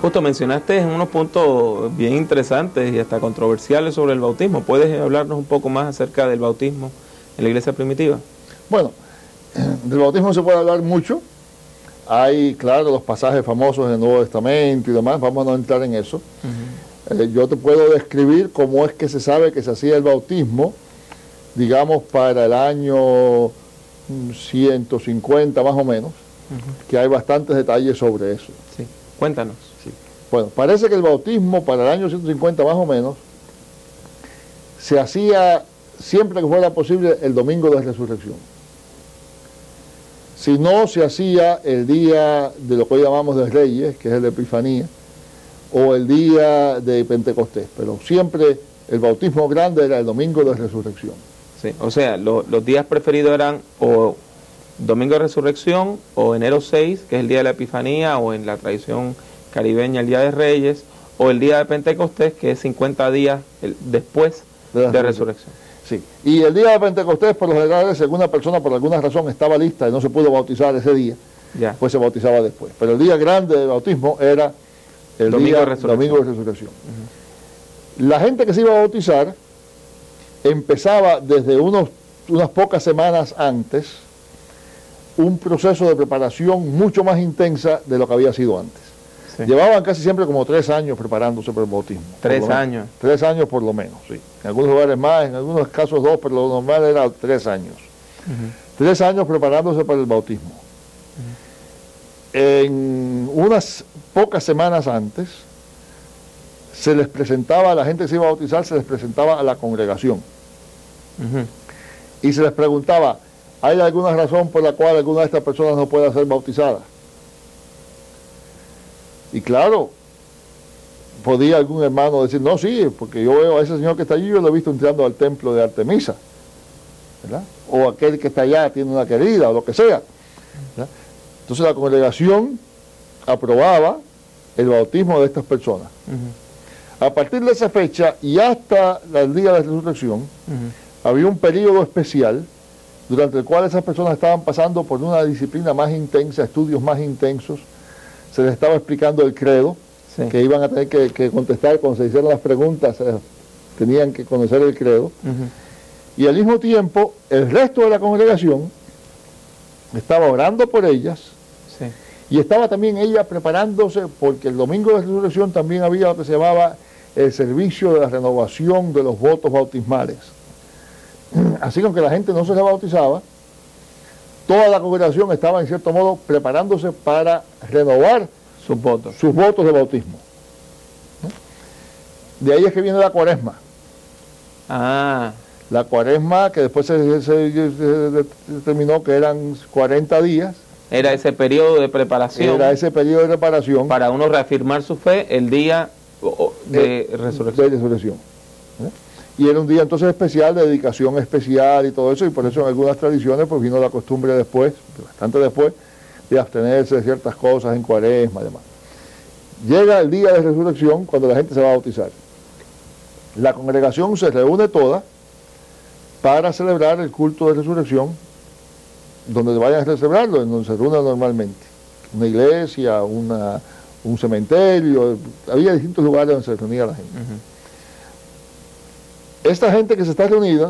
Justo mencionaste unos puntos bien interesantes y hasta controversiales sobre el bautismo. ¿Puedes hablarnos un poco más acerca del bautismo en la iglesia primitiva? Bueno, del bautismo se puede hablar mucho. Hay, claro, los pasajes famosos del Nuevo Testamento y demás, vamos a no entrar en eso. Yo te puedo describir cómo es que se sabe que se hacía el bautismo, digamos, para el año 150 más o menos, que hay bastantes detalles sobre eso. Sí, cuéntanos. Sí. Bueno, parece que el bautismo para el año 150 más o menos se hacía siempre que fuera posible el domingo de resurrección. Si no, se hacía el día de lo que hoy llamamos de Reyes, que es el de Epifanía, o el día de Pentecostés, pero siempre el bautismo grande era el domingo de resurrección. Sí, o sea, los días preferidos eran o domingo de resurrección o enero 6, que es el día de la Epifanía, o en la tradición caribeña el día de Reyes, o el día de Pentecostés, que es 50 días después de resurrección. Sí, y el día de Pentecostés, por lo general, si alguna persona por alguna razón estaba lista y no se pudo bautizar ese día, pues se bautizaba después. Pero el día grande del bautismo era el domingo de resurrección. La gente que se iba a bautizar empezaba desde unas pocas semanas antes un proceso de preparación mucho más intensa de lo que había sido antes. Sí. Llevaban casi siempre como 3 años preparándose para el bautismo. 3 años. 3 años por lo menos, sí. En algunos lugares más, en algunos casos 2, pero lo normal era 3 años. 3 años preparándose para el bautismo. En unas pocas semanas antes, se les presentaba a la gente que se iba a bautizar, se les presentaba a la congregación. Y se les preguntaba, ¿hay alguna razón por la cual alguna de estas personas no pueda ser bautizada? Y claro, podía algún hermano decir, no, sí, porque yo veo a ese señor que está allí, yo lo he visto entrando al templo de Artemisa, ¿verdad? O aquel que está allá tiene una querida, o lo que sea, ¿verdad? Entonces la congregación aprobaba el bautismo de estas personas. A partir de esa fecha y hasta el día de la resurrección, había un periodo especial durante el cual esas personas estaban pasando por una disciplina más intensa, estudios más intensos. Se les estaba explicando el credo, que iban a tener que contestar cuando se hicieran las preguntas, tenían que conocer el credo. Y al mismo tiempo, el resto de la congregación estaba orando por ellas, y estaba también ella preparándose, porque el domingo de la resurrección también había lo que se llamaba el servicio de la renovación de los votos bautismales. Así que aunque la gente no se bautizaba, toda la congregación estaba en cierto modo preparándose para renovar sus votos de bautismo. De ahí es que viene la cuaresma. La cuaresma, que después se determinó que eran 40 días. Era ese periodo de preparación. Para uno reafirmar su fe el día de resurrección. Y era un día entonces especial, de dedicación especial y todo eso, y por eso en algunas tradiciones pues vino la costumbre después, bastante después, de abstenerse de ciertas cosas en cuaresma y demás. Llega el día de resurrección cuando la gente se va a bautizar. La congregación se reúne toda para celebrar el culto de resurrección, donde vayan a celebrarlo, en donde se reúne normalmente. Una iglesia, un cementerio, había distintos lugares donde se reunía la gente. Esta gente que se está reunida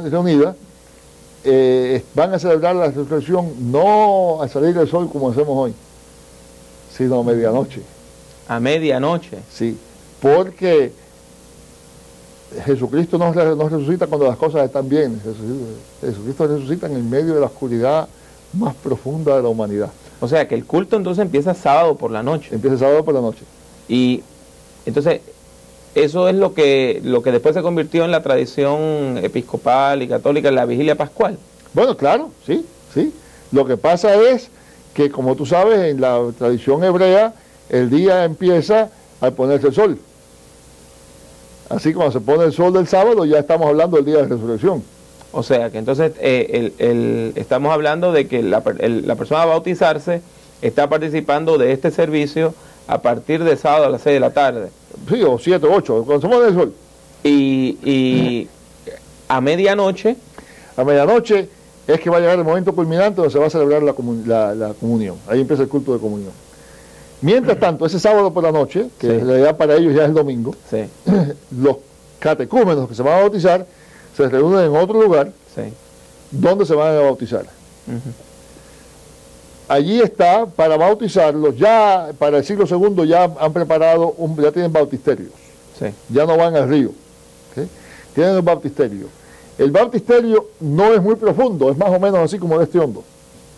van a celebrar la resurrección no al salir del sol como hacemos hoy, sino a medianoche. ¿A medianoche? Sí, porque Jesucristo no resucita cuando las cosas están bien. Jesucristo resucita en el medio de la oscuridad más profunda de la humanidad. O sea que el culto entonces empieza sábado por la noche. Empieza sábado por la noche. Y entonces eso es lo que después se convirtió en la tradición episcopal y católica, en la vigilia pascual. Bueno, claro, sí. Lo que pasa es que, como tú sabes, en la tradición hebrea, el día empieza al ponerse el sol. Así como se pone el sol del sábado, ya estamos hablando del día de resurrección. O sea que entonces estamos hablando de que la persona a bautizarse está participando de este servicio a partir de sábado a las 6 de la tarde. Sí, o 7 o 8, cuando se pone el sol. Y a medianoche. A medianoche es que va a llegar el momento culminante donde se va a celebrar la comunión. Ahí empieza el culto de comunión. Mientras tanto, ese sábado por la noche, que en realidad para ellos ya es el domingo, Sí. los catecúmenos que se van a bautizar se reúnen en otro lugar Sí. donde se van a bautizar. Ujú. Allí está, para bautizarlos, ya para el siglo segundo ya han preparado, ya tienen bautisterios, Sí. ya no van al río, ¿sí? Tienen el bautisterio. El bautisterio no es muy profundo, es más o menos así como de este hondo.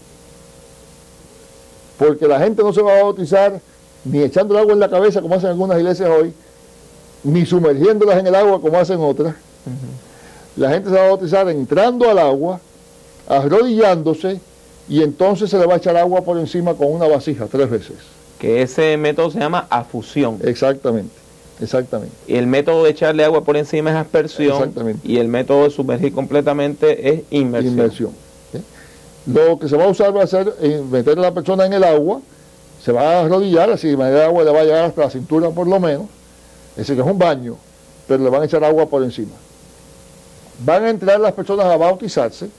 Porque la gente no se va a bautizar ni echando el agua en la cabeza como hacen algunas iglesias hoy, ni sumergiéndolas en el agua como hacen otras. La gente se va a bautizar entrando al agua, arrodillándose, y entonces se le va a echar agua por encima con una vasija 3 veces. Que ese método se llama afusión. Exactamente, exactamente. Y el método de echarle agua por encima es aspersión. Exactamente. Y el método de sumergir completamente es inmersión. Inmersión. ¿Sí? Lo que se va a usar va a ser meter a la persona en el agua, se va a arrodillar, así el agua le va a llegar hasta la cintura por lo menos, es decir, que es un baño, pero le van a echar agua por encima. Van a entrar las personas a bautizarse.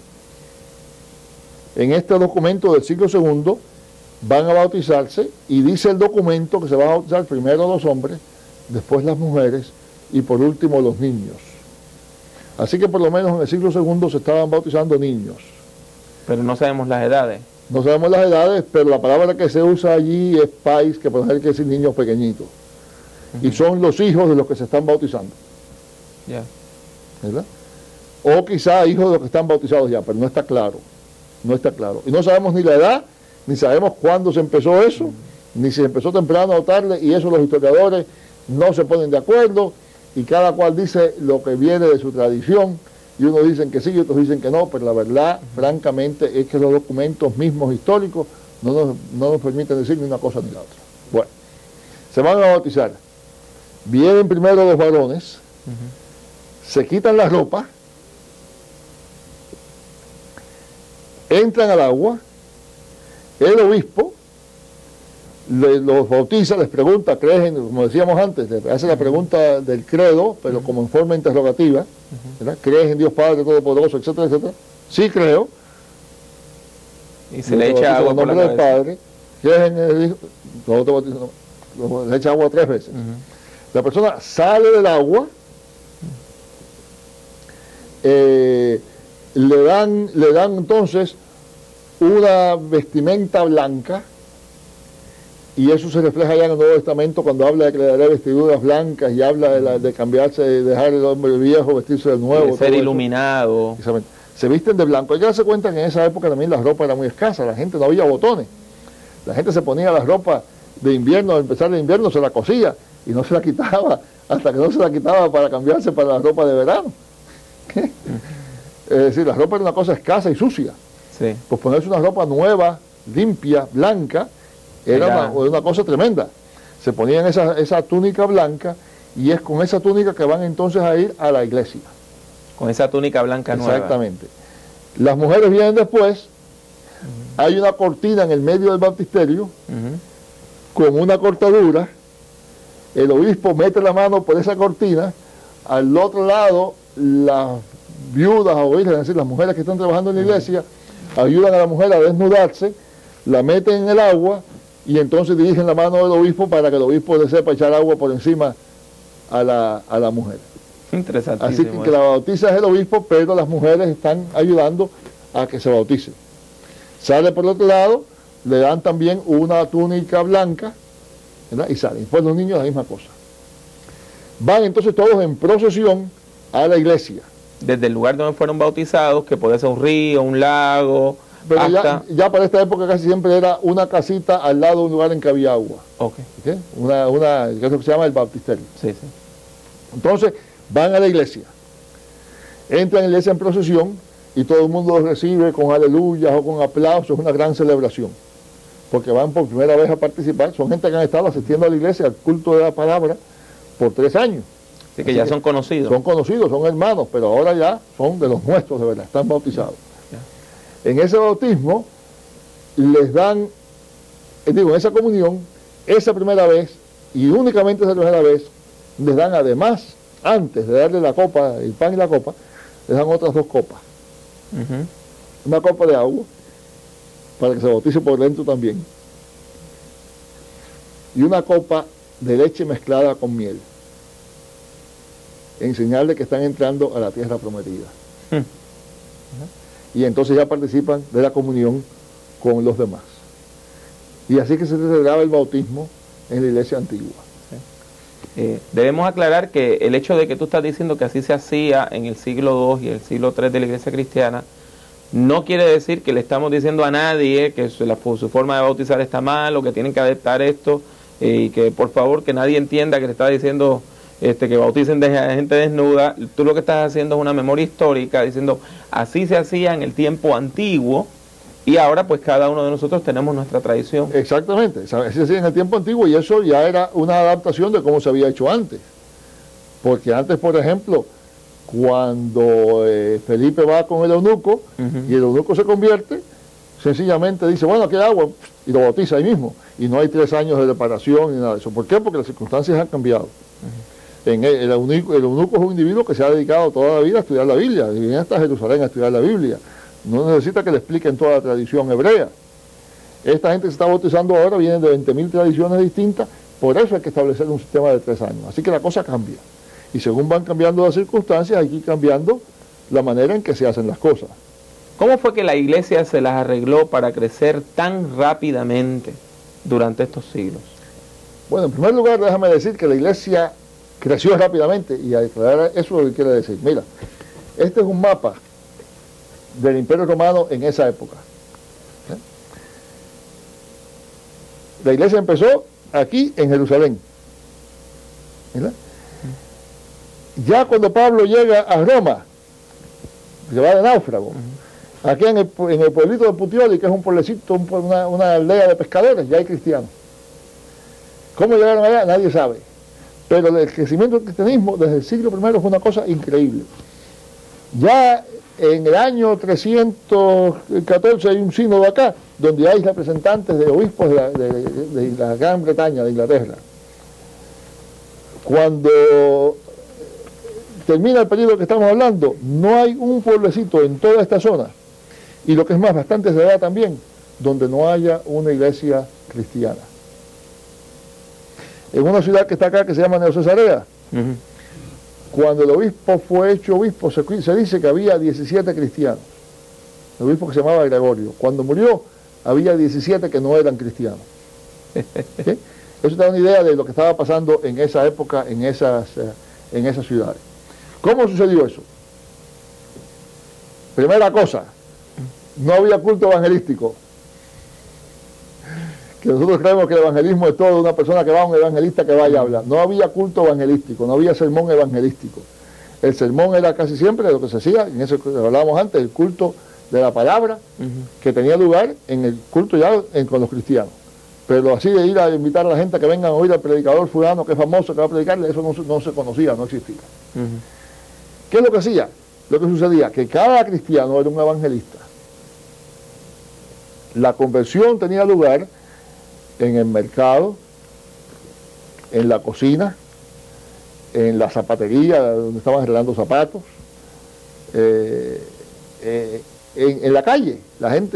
En este documento del siglo segundo van a bautizarse y dice el documento que se va a bautizar primero los hombres, después las mujeres y por último los niños. Así que por lo menos en el siglo segundo se estaban bautizando niños. Pero no sabemos las edades. No sabemos las edades, pero la palabra que se usa allí es pais, que puede ser que decir niños pequeñitos. Y son los hijos de los que se están bautizando. Ya. ¿Verdad? O quizá hijos de los que están bautizados ya, pero no está claro. No está claro. Y no sabemos ni la edad, ni sabemos cuándo se empezó eso, ni si se empezó temprano o tarde, y eso los historiadores no se ponen de acuerdo, y cada cual dice lo que viene de su tradición, y unos dicen que sí y otros dicen que no, pero la verdad, francamente, es que los documentos mismos históricos no nos permiten decir ni una cosa ni la otra. Bueno, se van a bautizar. Vienen primero los varones, se quitan la ropa, entran al agua, el obispo los bautiza, les pregunta, creen, como decíamos antes, le hace la pregunta del credo, pero como en forma interrogativa, ¿verdad? ¿Crees en Dios Padre Todopoderoso, etcétera, etcétera? Sí, creo. Y se le echa agua por la cabeza. cabeza. Padre, ¿crees en el Hijo? Le echa agua 3 veces. La persona sale del agua, le dan entonces una vestimenta blanca, y eso se refleja ya en el Nuevo Testamento cuando habla de que le daré vestiduras blancas y habla de cambiarse, de dejar el hombre viejo, vestirse de nuevo. De ser iluminado. Se visten de blanco. Hay que darse cuenta que en esa época también la ropa era muy escasa, la gente no había botones. La gente se ponía la ropa de invierno, al empezar el invierno se la cosía y no se la quitaba, hasta que no se la quitaba para cambiarse para la ropa de verano. Es decir, la ropa era una cosa escasa y sucia. Sí. Pues ponerse una ropa nueva, limpia, blanca, era una cosa tremenda. Se ponían esa túnica blanca y es con esa túnica que van entonces a ir a la iglesia. Con esa túnica blanca nueva. Exactamente. Las mujeres vienen después, hay una cortina en el medio del bautisterio, con una cortadura, el obispo mete la mano por esa cortina, al otro lado las viudas o vírgenes, es decir, las mujeres que están trabajando en la iglesia, ayudan a la mujer a desnudarse, la meten en el agua y entonces dirigen la mano del obispo para que el obispo le sepa echar agua por encima a la mujer. Interesantísimo. Así que la bautiza es el obispo, pero las mujeres están ayudando a que se bautice. Sale por el otro lado, le dan también una túnica blanca, ¿verdad? Y salen. Después los niños la misma cosa. Van entonces todos en procesión a la iglesia. Desde el lugar donde fueron bautizados, que puede ser un río, un lago, pero hasta... ya para esta época casi siempre era una casita al lado de un lugar en que había agua. Okay. ¿Okay? Que es lo que se llama el bautisterio. Sí, sí. Entonces van a la iglesia, entran en la iglesia en procesión y todo el mundo los recibe con aleluyas o con aplausos, es una gran celebración, porque van por primera vez a participar, son gente que han estado asistiendo a la iglesia, al culto de la palabra, por 3 años. Así que ya son conocidos. Son conocidos, son hermanos, pero ahora ya son de los nuestros, de verdad, están bautizados. Ya. En ese bautismo les dan, en esa comunión, esa primera vez, y únicamente esa primera vez, les dan además, antes de darle la copa, el pan y la copa, les dan otras 2 copas. Una copa de agua, para que se bautice por dentro también. y una copa de leche mezclada con miel, en señal de que están entrando a la tierra prometida. Y entonces ya participan de la comunión con los demás. Y así que se celebraba el bautismo en la iglesia antigua. Debemos aclarar que el hecho de que tú estás diciendo que así se hacía en el siglo II y el siglo III de la iglesia cristiana, no quiere decir que le estamos diciendo a nadie que su forma de bautizar está mal o que tienen que adaptar esto, y que por favor que nadie entienda que le está diciendo que bauticen de gente desnuda. Tú lo que estás haciendo es una memoria histórica, diciendo así se hacía en el tiempo antiguo y ahora pues cada uno de nosotros tenemos nuestra tradición. Exactamente, así se hacía en el tiempo antiguo y eso ya era una adaptación de cómo se había hecho antes. Porque antes, por ejemplo, cuando Felipe va con el eunuco y el eunuco se convierte, sencillamente dice, bueno, aquí hay agua, y lo bautiza ahí mismo. Y no hay 3 años de preparación ni nada de eso. ¿Por qué? Porque las circunstancias han cambiado. El eunuco es un individuo que se ha dedicado toda la vida a estudiar la Biblia, y viene hasta Jerusalén a estudiar la Biblia. No necesita que le expliquen toda la tradición hebrea. Esta gente que se está bautizando ahora viene de 20.000 tradiciones distintas, por eso hay que establecer un sistema de 3 años. Así que la cosa cambia. Y según van cambiando las circunstancias, hay que ir cambiando la manera en que se hacen las cosas. ¿Cómo fue que la iglesia se las arregló para crecer tan rápidamente durante estos siglos? Bueno, en primer lugar, déjame decir que la iglesia creció rápidamente, y a declarar eso es lo que quiere decir. Mira, este es un mapa del Imperio Romano en esa época. La iglesia empezó aquí en Jerusalén. ¿Verdad? Ya cuando Pablo llega a Roma, se va de náufrago, aquí en el pueblito de Puteoli, que es un pueblecito, una aldea de pescadores, ya hay cristianos. ¿Cómo llegaron allá? Nadie sabe. Pero el crecimiento del cristianismo desde el siglo I fue una cosa increíble. Ya en el año 314 hay un sínodo acá, donde hay representantes de obispos de la Gran Bretaña, de Inglaterra. Cuando termina el periodo que estamos hablando, no hay un pueblecito en toda esta zona, y lo que es más, bastante se da también, donde no haya una iglesia cristiana. En una ciudad que está acá, que se llama Neocesarea, cuando el obispo fue hecho obispo, se dice que había 17 cristianos. El obispo que se llamaba Gregorio. Cuando murió, había 17 que no eran cristianos. ¿Sí? Eso te da una idea de lo que estaba pasando en esa época, en esas ciudades. ¿Cómo sucedió eso? Primera cosa, no había culto evangelístico. Que nosotros creemos que el evangelismo es todo una persona que va a un evangelista que vaya a hablar. No había culto evangelístico, no había sermón evangelístico. El sermón era casi siempre lo que se hacía, en eso que hablábamos antes, el culto de la palabra, que tenía lugar en el culto ya con los cristianos. Pero así de ir a invitar a la gente a que vengan a oír al predicador fulano que es famoso, que va a predicarle, eso no se conocía, no existía. ¿Qué es lo que hacía? Lo que sucedía, que cada cristiano era un evangelista. La conversión tenía lugar en el mercado, en la cocina, en la zapatería, donde estaban arreglando zapatos, en la calle. La gente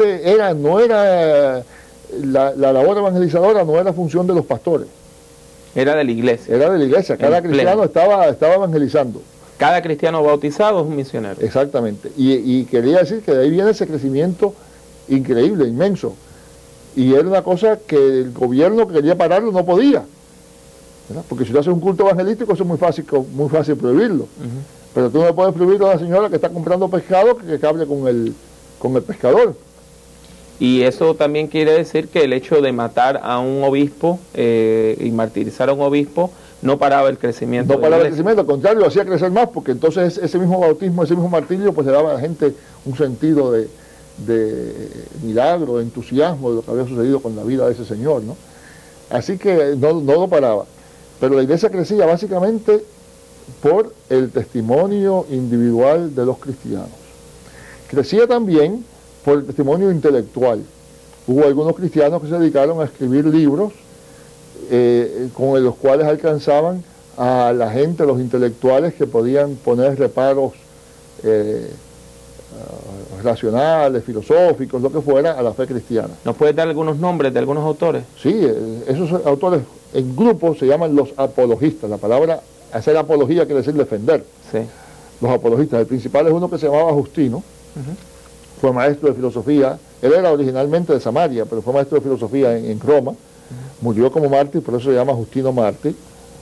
la labor evangelizadora no era función de los pastores. Era de la iglesia. Era de la iglesia, cada cristiano estaba evangelizando. Cada cristiano bautizado es un misionero. Exactamente, y quería decir que de ahí viene ese crecimiento increíble, inmenso. Y era una cosa que el gobierno que quería pararlo no podía, ¿verdad? Porque si tú haces un culto evangelístico, eso es muy fácil prohibirlo. Pero tú no puedes prohibir a una señora que está comprando pescado que hable con el pescador. Y eso también quiere decir que el hecho de matar a un obispo y martirizar a un obispo no paraba el crecimiento. No paraba el crecimiento, al contrario, lo hacía crecer más, porque entonces ese mismo bautismo, ese mismo martirio, pues le daba a la gente un sentido de milagro, de entusiasmo de lo que había sucedido con la vida de ese señor, ¿no? Así que no lo paraba. Pero la iglesia crecía básicamente por el testimonio individual de los cristianos. Crecía también por el testimonio intelectual. Hubo algunos cristianos que se dedicaron a escribir libros con los cuales alcanzaban a la gente, los intelectuales, que podían poner reparos racionales, filosóficos, lo que fuera, a la fe cristiana. ¿Nos puedes dar algunos nombres de algunos autores? Sí, esos autores en grupo se llaman los apologistas. La palabra hacer apología quiere decir defender. Sí. Los apologistas. El principal es uno que se llamaba Justino, fue maestro de filosofía. Él era originalmente de Samaria, pero fue maestro de filosofía en Roma. Murió como mártir, por eso se llama Justino mártir.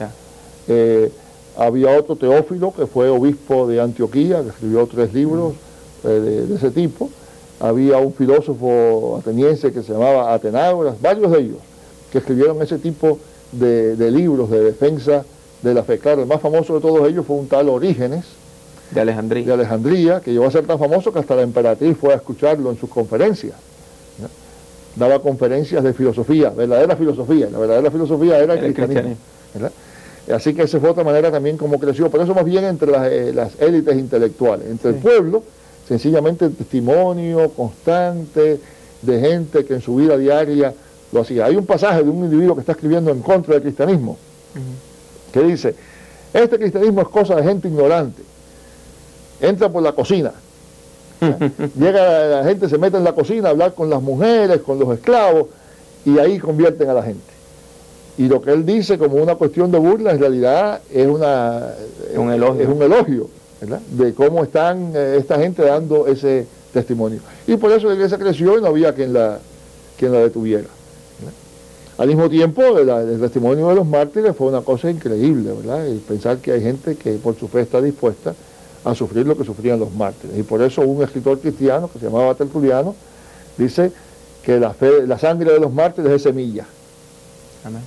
Había otro Teófilo, que fue obispo de Antioquía, que escribió 3 libros de ese tipo. Había un filósofo ateniense que se llamaba Atenágoras, varios de ellos, que escribieron ese tipo de libros de defensa de la fe. Claro, el más famoso de todos ellos fue un tal Orígenes, de Alejandría, que llegó a ser tan famoso que hasta la emperatriz fue a escucharlo en sus conferencias. Daba conferencias de filosofía, verdadera filosofía. La verdadera filosofía era el cristianismo. Así que esa fue otra manera también como creció, pero eso más bien entre las élites intelectuales. Entre el pueblo, sencillamente el testimonio constante de gente que en su vida diaria lo hacía. Hay un pasaje de un individuo que está escribiendo en contra del cristianismo, que dice: este cristianismo es cosa de gente ignorante. Entra por la cocina. Llega la gente, se mete en la cocina a hablar con las mujeres, con los esclavos, y ahí convierten a la gente. Y lo que él dice como una cuestión de burla, en realidad es un elogio, ¿verdad?, de cómo están esta gente dando ese testimonio. Y por eso la iglesia creció y no había quien la detuviera, ¿verdad? Al mismo tiempo, el testimonio de los mártires fue una cosa increíble, ¿verdad? Y pensar que hay gente que por su fe está dispuesta a sufrir lo que sufrían los mártires. Y por eso un escritor cristiano que se llamaba Tertuliano dice que la sangre de los mártires es semilla. Amén.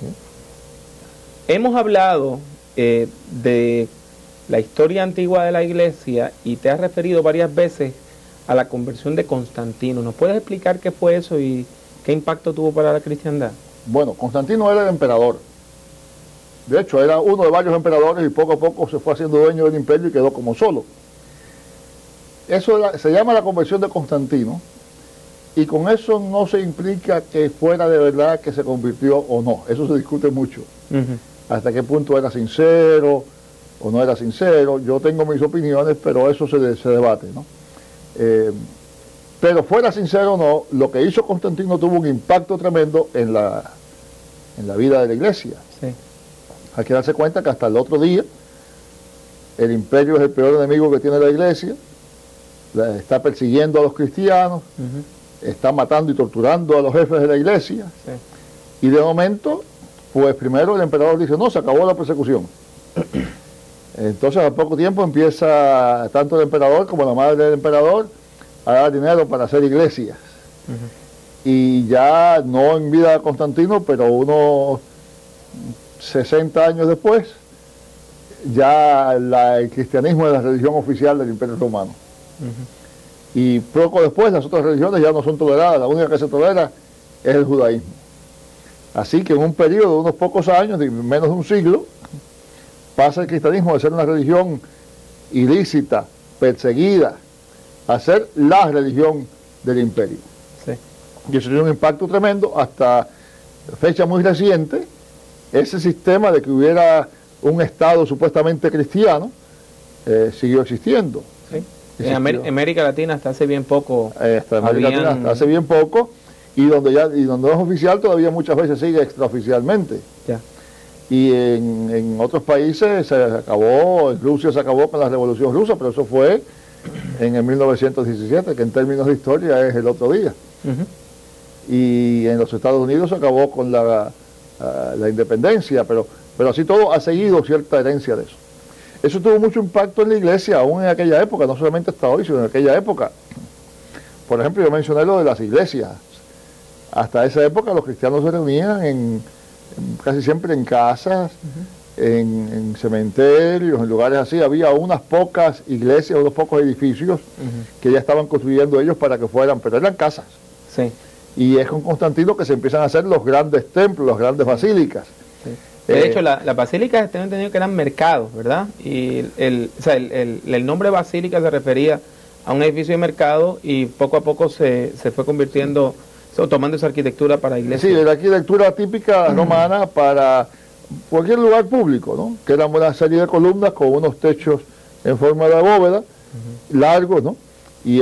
Hemos hablado de la historia antigua de la iglesia y te has referido varias veces a la conversión de Constantino. ¿Nos puedes explicar qué fue eso y qué impacto tuvo para la cristiandad? Bueno, Constantino era el emperador. De hecho, era uno de varios emperadores y poco a poco se fue haciendo dueño del imperio y quedó como solo. Eso se llama la conversión de Constantino, y con eso no se implica que fuera de verdad que se convirtió o no. Eso se discute mucho. Hasta qué punto era sincero o no era sincero. Yo tengo mis opiniones, pero eso se debate, ¿no? Pero fuera sincero o no, lo que hizo Constantino tuvo un impacto tremendo en la vida de la iglesia. Sí. Hay que darse cuenta que hasta el otro día el imperio es el peor enemigo que tiene la iglesia, está persiguiendo a los cristianos, está matando y torturando a los jefes de la iglesia, y de momento, pues primero el emperador dice: no, se acabó la persecución. Entonces al poco tiempo empieza tanto el emperador como la madre del emperador a dar dinero para hacer iglesias. Y ya no en vida de Constantino, pero unos 60 años después, ya el cristianismo es la religión oficial del Imperio Romano. Y poco después las otras religiones ya no son toleradas, la única que se tolera es el judaísmo. Así que en un periodo de unos pocos años, de menos de un siglo, pasa el cristianismo de ser una religión ilícita, perseguida, a ser la religión del imperio. Y eso tiene un impacto tremendo. Hasta fecha muy reciente, ese sistema de que hubiera un Estado supuestamente cristiano siguió existiendo. En América Latina hasta hace bien poco. Hasta hace bien poco, y donde no es oficial todavía muchas veces sigue extraoficialmente. Y en otros países se acabó, en Rusia se acabó con la Revolución Rusa, pero eso fue en el 1917, que en términos de historia es el otro día. Y en los Estados Unidos se acabó con la independencia, pero así todo ha seguido cierta herencia de eso. Eso tuvo mucho impacto en la iglesia, aún en aquella época, no solamente hasta hoy, sino en aquella época. Por ejemplo, yo mencioné lo de las iglesias. Hasta esa época los cristianos se reunían casi siempre en casas, en cementerios, en lugares así. Había unas pocas iglesias, unos pocos edificios que ya estaban construyendo ellos para que fueran, pero eran casas. Y es con Constantino que se empiezan a hacer los grandes templos, las grandes basílicas. De hecho, las basílicas tengo entendido que eran mercados, ¿verdad? Y el nombre basílica se refería a un edificio de mercado, y poco a poco se fue convirtiendo, tomando esa arquitectura para iglesias. Sí, la arquitectura típica romana para cualquier lugar público, ¿no? Que era una serie de columnas con unos techos en forma de bóveda, largos, ¿no? Y eso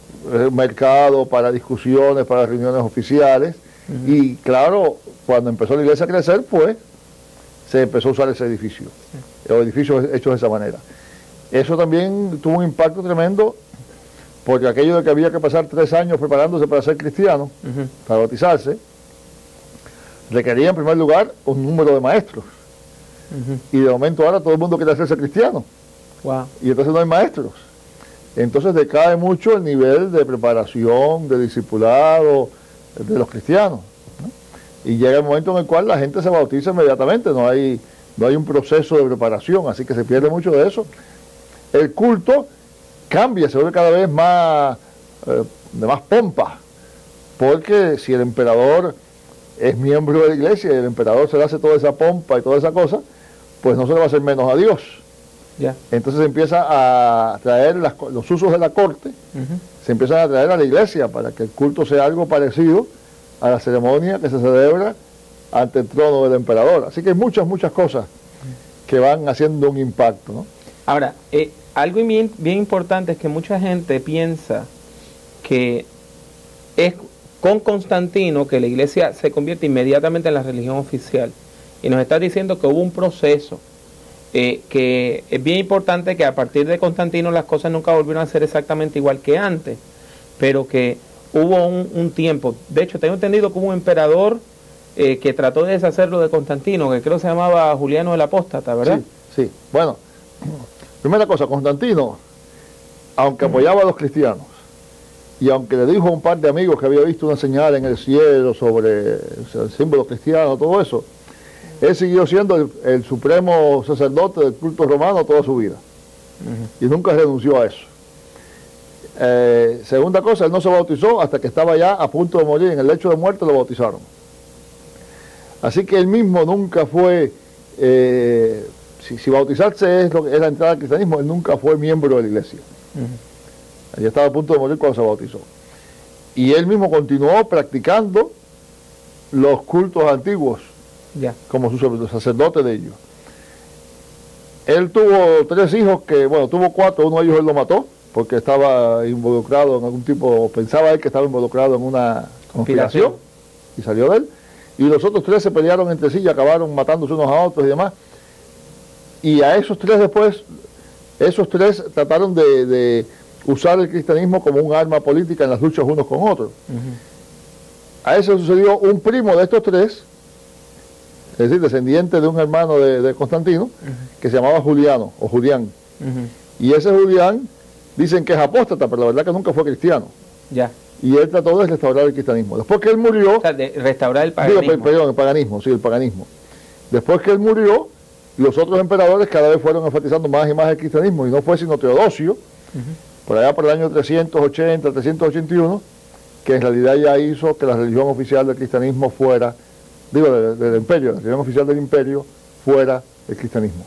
mercado, para discusiones, para reuniones oficiales. Y claro, cuando empezó la iglesia a crecer, pues se empezó a usar ese edificio, los edificios hechos de esa manera. Eso también tuvo un impacto tremendo, porque aquello de que había que pasar 3 años preparándose para ser cristiano, para bautizarse, requería en primer lugar un número de maestros. Y de momento ahora todo el mundo quiere hacerse cristiano. Wow. Y entonces no hay maestros. Entonces decae mucho el nivel de preparación, de discipulado de los cristianos, ¿no? Y llega el momento en el cual la gente se bautiza inmediatamente, no hay un proceso de preparación, así que se pierde mucho de eso. El culto cambia, se vuelve cada vez más de más pompa, porque si el emperador es miembro de la iglesia y el emperador se le hace toda esa pompa y toda esa cosa, pues no se le va a hacer menos a Dios. Entonces se empieza a traer los usos de la corte, se empiezan a traer a la iglesia para que el culto sea algo parecido a la ceremonia que se celebra ante el trono del emperador. Así que hay muchas cosas que van haciendo un impacto, ¿no? Ahora, algo bien importante es que mucha gente piensa que es con Constantino que la iglesia se convierte inmediatamente en la religión oficial. Y nos está diciendo que hubo un proceso que es bien importante, que a partir de Constantino las cosas nunca volvieron a ser exactamente igual que antes, pero que hubo un tiempo. De hecho, tengo entendido que hubo un emperador que trató de deshacerlo de Constantino, que creo se llamaba Juliano el Apóstata, ¿verdad? Sí. Bueno, primera cosa, Constantino, aunque apoyaba a los cristianos, y aunque le dijo a un par de amigos que había visto una señal en el cielo sobre el símbolo cristiano, todo eso, él siguió siendo el supremo sacerdote del culto romano toda su vida. Y nunca renunció a eso. Segunda cosa, él no se bautizó hasta que estaba ya a punto de morir. En el lecho de muerte lo bautizaron. Así que él mismo nunca fue, si bautizarse es la entrada al cristianismo, él nunca fue miembro de la iglesia. Él estaba a punto de morir cuando se bautizó. Y él mismo continuó practicando los cultos antiguos, como su sacerdote de ellos. Él tuvo 3 hijos tuvo 4, uno de ellos él lo mató, porque estaba involucrado en algún tipo, pensaba él que estaba involucrado en una conspiración, y salió de él. Y los otros 3 se pelearon entre sí y acabaron matándose unos a otros y demás. Y a esos 3 después, esos 3 trataron de usar el cristianismo como un arma política en las luchas unos con otros. A eso sucedió un primo de estos 3, es decir, descendiente de un hermano de Constantino, que se llamaba Juliano, o Julián. Y ese Julián, dicen que es apóstata, pero la verdad que nunca fue cristiano. Y él trató de restaurar el cristianismo. Después que él murió... O sea, de restaurar el paganismo. Perdón, el paganismo, sí, el paganismo. Después que él murió, los otros emperadores cada vez fueron enfatizando más y más el cristianismo, y no fue sino Teodosio, por allá por el año 380, 381, que en realidad ya hizo que la religión oficial del cristianismo fuera, del imperio, la religión oficial del imperio fuera el cristianismo.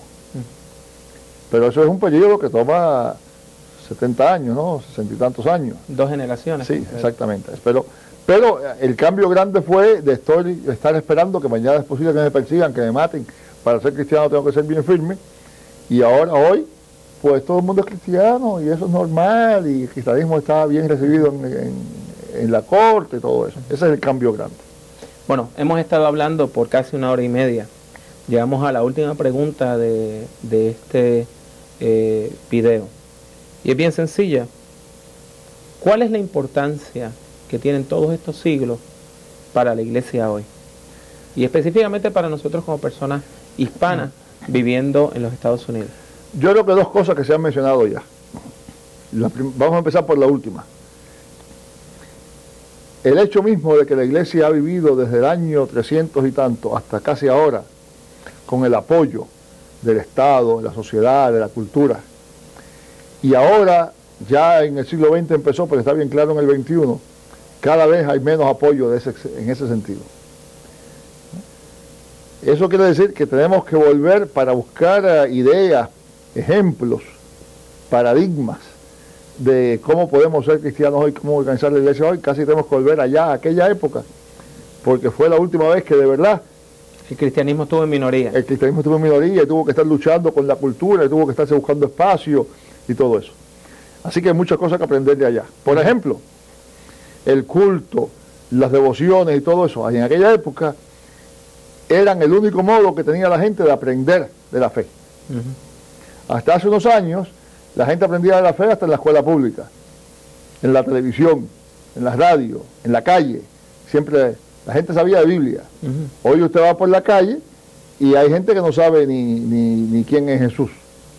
Pero eso es un periodo que toma 70 años, ¿no? 60 y tantos años. 2 generaciones. Sí, exactamente. Pero el cambio grande fue de estar esperando que mañana es posible que me persigan, que me maten. Para ser cristiano tengo que ser bien firme. Y ahora, hoy, pues todo el mundo es cristiano y eso es normal y el cristianismo está bien recibido en la corte y todo eso. Ese es el cambio grande. Bueno, hemos estado hablando por casi 1 hora y media. Llegamos a la última pregunta de este video. Y es bien sencilla. ¿Cuál es la importancia que tienen todos estos siglos para la iglesia hoy? Y específicamente para nosotros como personas hispanas viviendo en los Estados Unidos. Yo creo que 2 cosas que se han mencionado ya. Vamos a empezar por la última. El hecho mismo de que la iglesia ha vivido desde el año 300 y tanto hasta casi ahora con el apoyo del Estado, de la sociedad, de la cultura, y ahora ya en el siglo XX empezó, pero está bien claro en el XXI, cada vez hay menos apoyo en ese sentido. Eso quiere decir que tenemos que volver para buscar ideas, ejemplos, paradigmas de cómo podemos ser cristianos hoy, cómo organizar la iglesia hoy. Casi tenemos que volver allá, a aquella época, porque fue la última vez que de verdad el cristianismo estuvo en minoría. El cristianismo estuvo en minoría y tuvo que estar luchando con la cultura, y tuvo que estarse buscando espacio y todo eso. Así que hay muchas cosas que aprender de allá. Por ejemplo, el culto, las devociones y todo eso, en aquella época eran el único modo que tenía la gente de aprender de la fe. Hasta hace unos años, la gente aprendía de la fe hasta en la escuela pública, en la televisión, en la radio, en la calle. Siempre la gente sabía de Biblia. Hoy usted va por la calle y hay gente que no sabe ni quién es Jesús.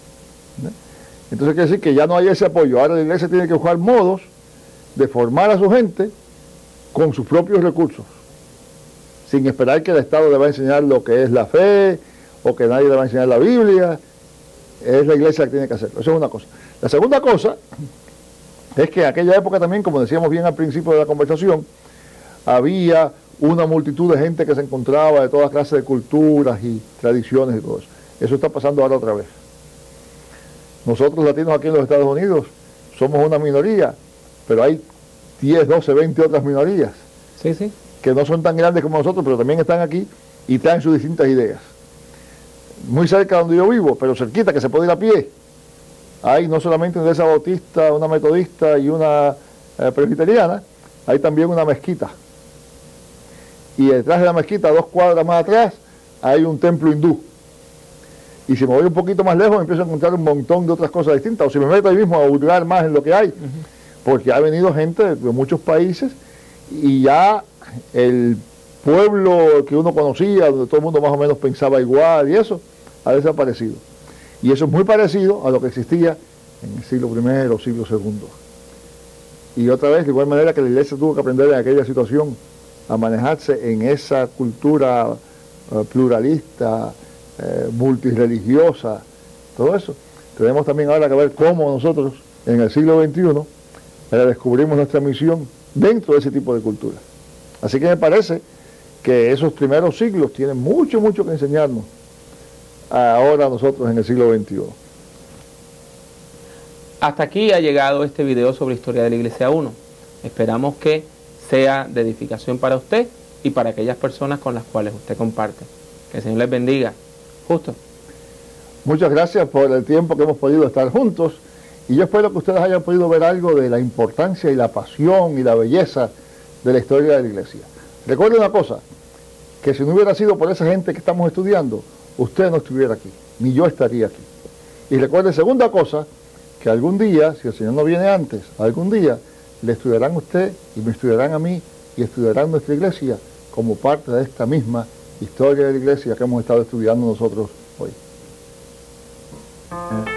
Entonces quiere decir que ya no hay ese apoyo. Ahora la iglesia tiene que buscar modos de formar a su gente con sus propios recursos, sin esperar que el Estado le va a enseñar lo que es la fe o que nadie le va a enseñar la Biblia. Es la iglesia que tiene que hacerlo. Eso es una cosa. La segunda cosa es que en aquella época también, como decíamos bien al principio de la conversación, había una multitud de gente que se encontraba de todas clases de culturas y tradiciones y todo eso. Eso está pasando ahora otra vez. Nosotros latinos aquí en los Estados Unidos somos una minoría, pero hay 10, 12, 20 otras minorías que no son tan grandes como nosotros, pero también están aquí y traen sus distintas ideas. Muy cerca de donde yo vivo, pero cerquita, que se puede ir a pie, hay no solamente una iglesia bautista, una metodista y una presbiteriana, hay también una mezquita. Y detrás de la mezquita, 2 cuadras más atrás, hay un templo hindú. Y si me voy un poquito más lejos, empiezo a encontrar un montón de otras cosas distintas. O si me meto ahí mismo a hurgar más en lo que hay, porque ha venido gente de muchos países y ya el pueblo que uno conocía, donde todo el mundo más o menos pensaba igual y eso, ha desaparecido. Y eso es muy parecido a lo que existía en el siglo I o siglo II. Y otra vez, de igual manera que la iglesia tuvo que aprender en aquella situación a manejarse en esa cultura pluralista, multireligiosa, todo eso. Tenemos también ahora que ver cómo nosotros en el siglo XXI descubrimos nuestra misión dentro de ese tipo de cultura. Así que me parece que esos primeros siglos tienen mucho, mucho que enseñarnos ahora nosotros en el siglo XXI. Hasta aquí ha llegado este video sobre historia de la Iglesia 1. Esperamos que sea de edificación para usted y para aquellas personas con las cuales usted comparte. Que el Señor les bendiga. Justo. Muchas gracias por el tiempo que hemos podido estar juntos y yo espero que ustedes hayan podido ver algo de la importancia y la pasión y la belleza de la historia de la iglesia. Recuerde una cosa, que si no hubiera sido por esa gente que estamos estudiando, usted no estuviera aquí, ni yo estaría aquí. Y recuerde, segunda cosa, que algún día, si el Señor no viene antes, algún día le estudiarán a usted y me estudiarán a mí y estudiarán nuestra iglesia como parte de esta misma historia de la iglesia que hemos estado estudiando nosotros hoy.